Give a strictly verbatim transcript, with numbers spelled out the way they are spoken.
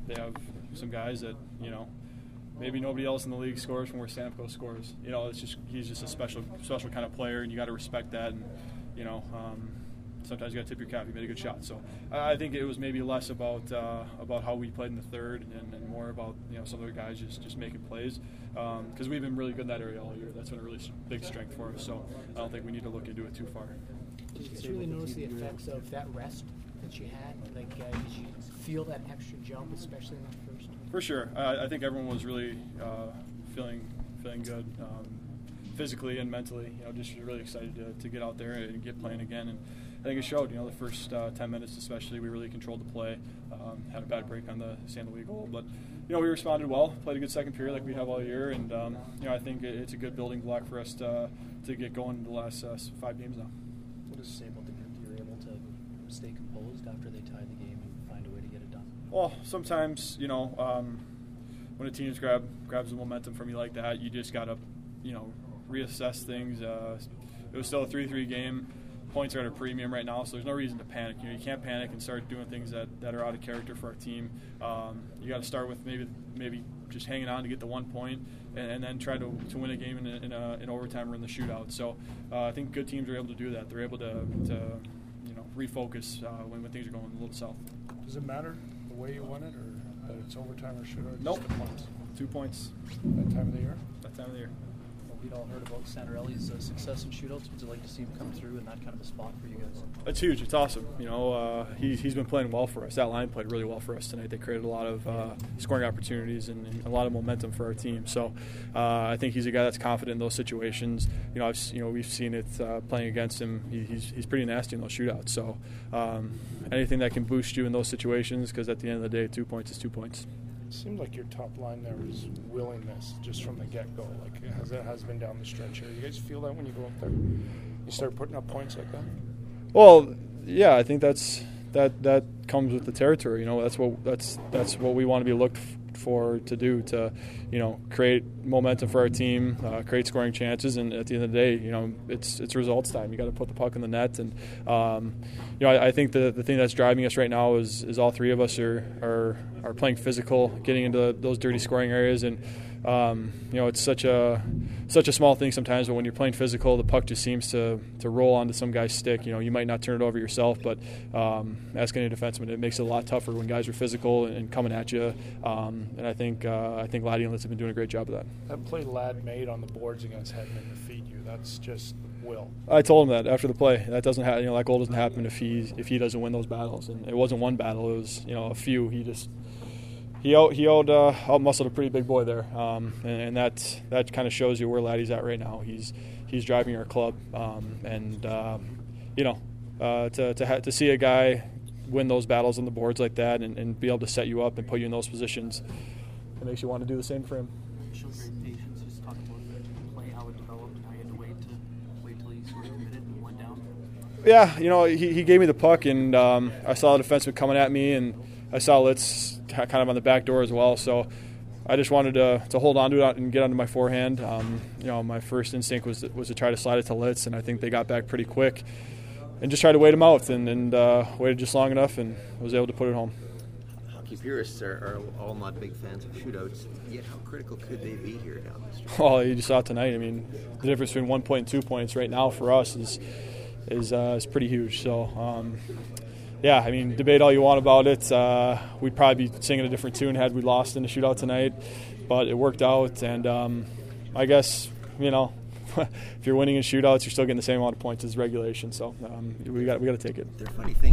they have some guys that, you know, maybe nobody else in the league scores from where Stamkos scores. You know, it's just he's just a special special kind of player, and you got to respect that. And you know, um, sometimes you got to tip your cap. He made a good shot. So I think it was maybe less about uh, about how we played in the third, and, and more about, you know, some of the guys just, just making plays, because um, we've been really good in that area all year. That's been a really big strength for us. So I don't think we need to look into it too far. Did you really notice the effects of that rest that you had? Like, uh, did you feel that extra jump, especially in that first? For sure. Uh, I think everyone was really uh, feeling feeling good, um, physically and mentally. You know, just really excited to, to get out there and get playing again. And I think it showed. You know, the first uh, ten minutes especially, we really controlled the play. Um, had a bad break on the San Luis goal, but you know, we responded well. Played a good second period like we have all year, and um, you know, I think it's a good building block for us to to get going in the last uh, five games now. What does it say about the group that you're able to stay composed after they tie the game and find a way to get it done? Well, sometimes, you know, um, when a team grab, grabs the momentum from you like that, you just got to, you know, reassess things. Uh, it was still a three three game. Points are at a premium right now, so there's no reason to panic. You know, you can't panic and start doing things that, that are out of character for our team. Um, you got to start with maybe maybe just hanging on to get the one point, and, and then try to, to win a game in, a, in, a, in overtime or in the shootout. So uh, I think good teams are able to do that. They're able to, to you know, refocus uh, when, when things are going a little south. Does it matter the way you won it, or that it's overtime or shootout? Nope. Just the points? Two points. That time of the year? That time of the year. Well, we'd all heard about Santarelli's uh, success in shootouts. Would you like to see him come through in that kind of a spot for you guys? It's huge. It's awesome. You know, uh, he, he's been playing well for us. That line played really well for us tonight. They created a lot of uh, scoring opportunities and, and a lot of momentum for our team. So uh, I think he's a guy that's confident in those situations. You know, I've, you know, we've seen it uh, playing against him. He, he's he's pretty nasty in those shootouts. So um, anything that can boost you in those situations, because at the end of the day, two points is two points. It seemed like your top line there was willingness just from the get-go. Like it has, it has been down the stretch here. You guys feel that when you go up there? You start putting up points like that? Well, yeah, I think that's that that comes with the territory. You know, that's what that's that's what we want to be looked for to do, to, you know, create momentum for our team, uh, create scoring chances, and at the end of the day, you know, it's it's results time. You got to put the puck in the net, and um, you know, I, I think the the thing that's driving us right now is is all three of us are are are playing physical, getting into those dirty scoring areas, and um, you know, it's such a such a small thing sometimes, but when you're playing physical, the puck just seems to to roll onto some guy's stick. You know, you might not turn it over yourself, but um, ask any defenseman, it makes it a lot tougher when guys are physical and, and coming at you. Um, and I think uh, I think Laddie and Litz have been doing a great job of that. That play Ladd made on the boards against Hedman to feed you, that's just will. I told him that after the play. That doesn't happen. You know, that goal doesn't happen if he if he doesn't win those battles. And it wasn't one battle. It was, you know, a few. He just he out he out uh, out muscled a pretty big boy there, um, and, and that that kind of shows you where Laddie's at right now. He's he's driving our club, um, and um, you know, uh, to to ha- to see a guy win those battles on the boards like that, and, and be able to set you up and put you in those positions, it makes you want to do the same for him. Showed great patience. Just talk about the play, how it developed, and how you had to wait to wait till he sort of committed and went down. Yeah, you know, he, he gave me the puck, and um, I saw the defenseman coming at me, and I saw Litz kind of on the back door as well. So I just wanted to to hold on to it and get onto my forehand. Um, you know, my first instinct was was to try to slide it to Litz, and I think they got back pretty quick, and just tried to wait him out, and, and uh, waited just long enough, and was able to put it home. Hockey purists are, are all not big fans of shootouts, yet how critical could they be here down the street? Well, you just saw it tonight. I mean, the difference between one point and two points right now for us is is uh, is pretty huge. So, um, yeah, I mean, debate all you want about it. Uh, we'd probably be singing a different tune had we lost in the shootout tonight, but it worked out. And um, I guess, you know, if you're winning in shootouts, you're still getting the same amount of points as regulation. So um, we got we got to take it. They're funny things.